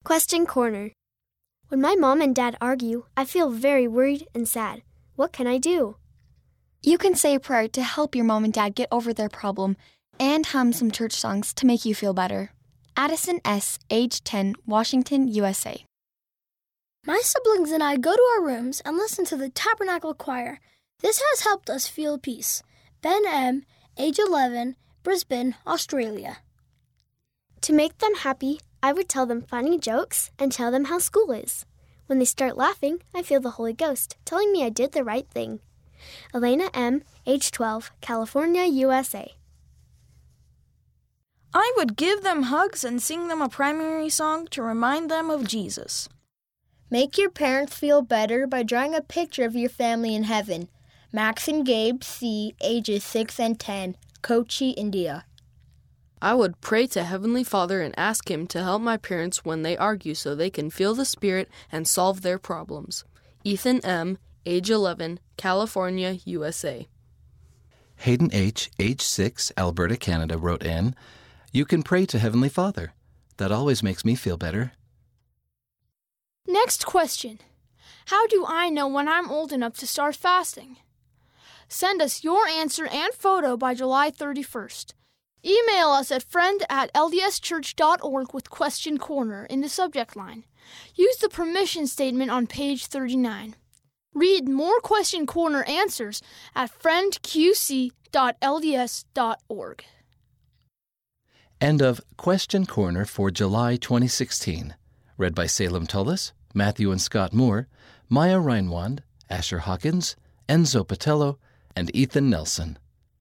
Question Corner. When my mom and dad argue, I feel very worried and sad. What can I do? You can say a prayer to help your mom and dad get over their problem and hum some church songs to make you feel better. Addison S., age 10, Washington, USA. My siblings and I go to our rooms and listen to the Tabernacle Choir. This has helped us feel peace. Ben M., age 11, Brisbane, Australia. To make them happy, I would tell them funny jokes and tell them how school is. When they start laughing, I feel the Holy Ghost telling me I did the right thing. Elena M., age 12, California, USA. I would give them hugs and sing them a primary song to remind them of Jesus. Make your parents feel better by drawing a picture of your family in heaven. Max and Gabe C., ages 6 and 10, Kochi, India. I would pray to Heavenly Father and ask Him to help my parents when they argue so they can feel the Spirit and solve their problems. Ethan M., age 11, California, USA. Hayden H., age 6, Alberta, Canada, wrote in, "You can pray to Heavenly Father. That always makes me feel better." Next question. How do I know when I'm old enough to start fasting? Send us your answer and photo by July 31st. Email us at friend@ldschurch.org with Question Corner in the subject line. Use the permission statement on page 39. Read more Question Corner answers at friendqc.lds.org. End of Question Corner for July 2016. Read by Salem Tullis, Matthew and Scott Moore, Maya Reinwand, Asher Hawkins, Enzo Patello, and Ethan Nelson.